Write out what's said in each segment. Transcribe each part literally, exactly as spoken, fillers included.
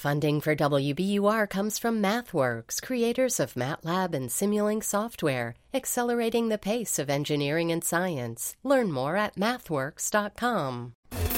Funding for W B U R comes from MathWorks, creators of MATLAB and Simulink software, accelerating the pace of engineering and science. Learn more at mathworks dot com.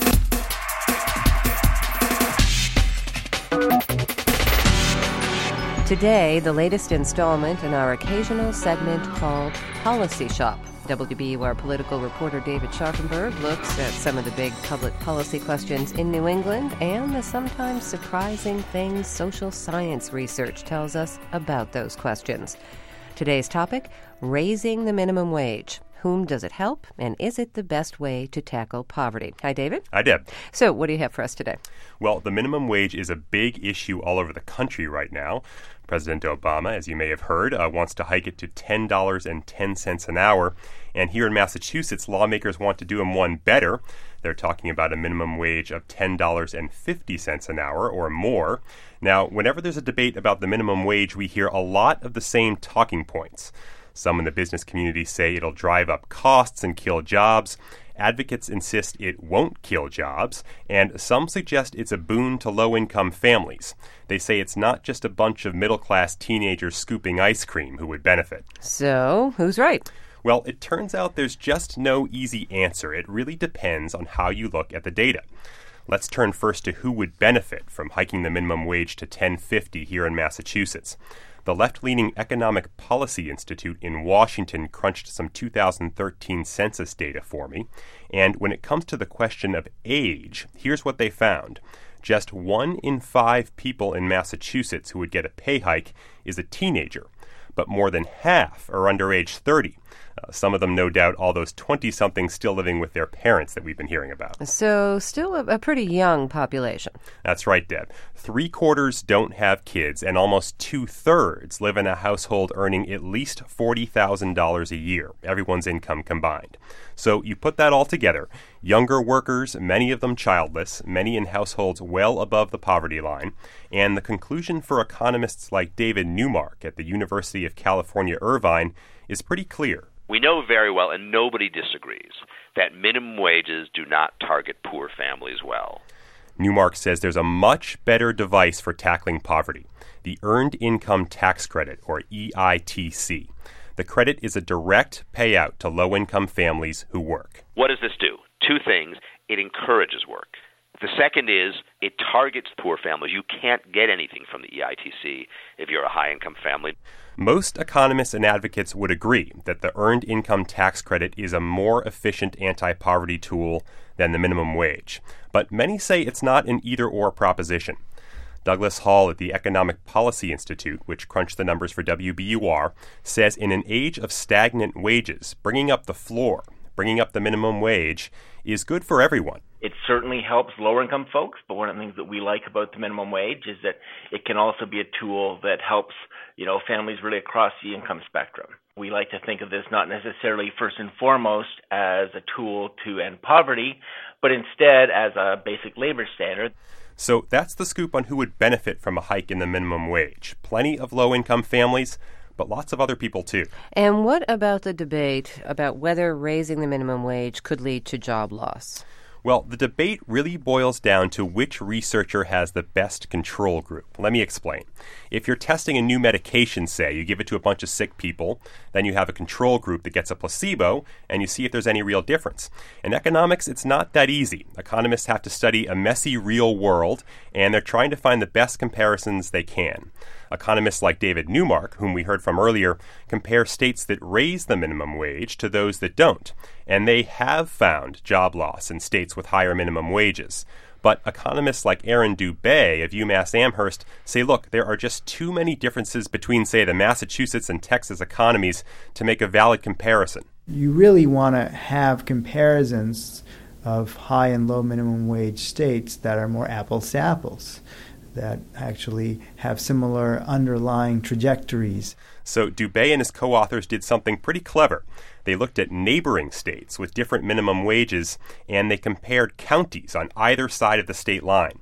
Today, the latest installment in our occasional segment called Policy Shop. W B U R political reporter David Scharfenberg looks at some of the big public policy questions in New England and the sometimes surprising things social science research tells us about those questions. Today's topic, raising the minimum wage. Whom does it help, and is it the best way to tackle poverty? Hi, David. Hi, Deb. So what do you have for us today? Well, the minimum wage is a big issue all over the country right now. President Obama, as you may have heard, uh, wants to hike it to ten dollars and ten cents an hour. And here in Massachusetts, lawmakers want to do him one better. They're talking about a minimum wage of ten dollars and fifty cents an hour or more. Now, whenever there's a debate about the minimum wage, we hear a lot of the same talking points. Some in the business community say it'll drive up costs and kill jobs. Advocates insist it won't kill jobs, and some suggest it's a boon to low-income families. They say it's not just a bunch of middle-class teenagers scooping ice cream who would benefit. So, who's right? Well, it turns out there's just no easy answer. It really depends on how you look at the data. Let's turn first to who would benefit from hiking the minimum wage to ten fifty here in Massachusetts. The left-leaning Economic Policy Institute in Washington crunched some two thousand thirteen census data for me, and when it comes to the question of age, here's what they found. Just one in five people in Massachusetts who would get a pay hike is a teenager, but more than half are under age thirty. Uh, some of them, no doubt, all those twenty-somethings still living with their parents that we've been hearing about. So still a, a pretty young population. That's right, Deb. Three-quarters don't have kids, and almost two-thirds live in a household earning at least forty thousand dollars a year, everyone's income combined. So you put that all together. Younger workers, many of them childless, many in households well above the poverty line, and the conclusion for economists like David Neumark at the University of California, Irvine is pretty clear. We know very well, and nobody disagrees, that minimum wages do not target poor families well. Neumark says there's a much better device for tackling poverty, the Earned Income Tax Credit, or E I T C. The credit is a direct payout to low-income families who work. What does this do? Two things. It encourages work. The second is it targets poor families. You can't get anything from the E I T C if you're a high-income family. Most economists and advocates would agree that the Earned Income Tax Credit is a more efficient anti-poverty tool than the minimum wage. But many say it's not an either-or proposition. Douglas Hall at the Economic Policy Institute, which crunched the numbers for W B U R, says in an age of stagnant wages, bringing up the floor, bringing up the minimum wage, is good for everyone. It certainly helps lower-income folks, but one of the things that we like about the minimum wage is that it can also be a tool that helps, you know, families really across the income spectrum. We like to think of this not necessarily first and foremost as a tool to end poverty, but instead as a basic labor standard. So that's the scoop on who would benefit from a hike in the minimum wage. Plenty of low-income families, but lots of other people too. And what about the debate about whether raising the minimum wage could lead to job loss? Well, the debate really boils down to which researcher has the best control group. Let me explain. If you're testing a new medication, say, you give it to a bunch of sick people, then you have a control group that gets a placebo, and you see if there's any real difference. In economics, it's not that easy. Economists have to study a messy real world, and they're trying to find the best comparisons they can. Economists like David Neumark, whom we heard from earlier, compare states that raise the minimum wage to those that don't. And they have found job loss in states with higher minimum wages. But economists like Aaron Dubay of UMass Amherst say, look, there are just too many differences between, say, the Massachusetts and Texas economies to make a valid comparison. You really want to have comparisons of high and low minimum wage states that are more apples to apples, that actually have similar underlying trajectories. So Dubay and his co-authors did something pretty clever. They looked at neighboring states with different minimum wages, and they compared counties on either side of the state line.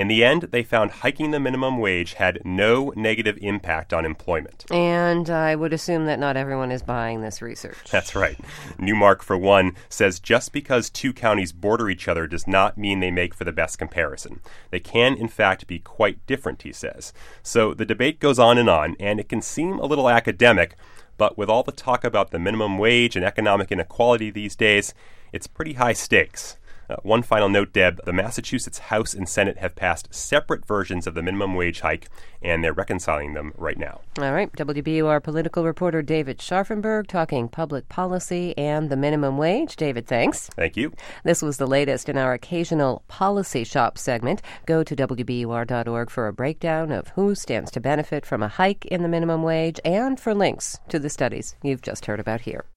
In the end, they found hiking the minimum wage had no negative impact on employment. And I would assume that not everyone is buying this research. That's right. Newmark, for one, says just because two counties border each other does not mean they make for the best comparison. They can, in fact, be quite different, he says. So the debate goes on and on, and it can seem a little academic, but with all the talk about the minimum wage and economic inequality these days, it's pretty high stakes. Uh, one final note, Deb, the Massachusetts House and Senate have passed separate versions of the minimum wage hike, and they're reconciling them right now. All right. W B U R political reporter David Scharfenberg talking public policy and the minimum wage. David, thanks. Thank you. This was the latest in our occasional Policy Shop segment. Go to W B U R dot org for a breakdown of who stands to benefit from a hike in the minimum wage and for links to the studies you've just heard about here.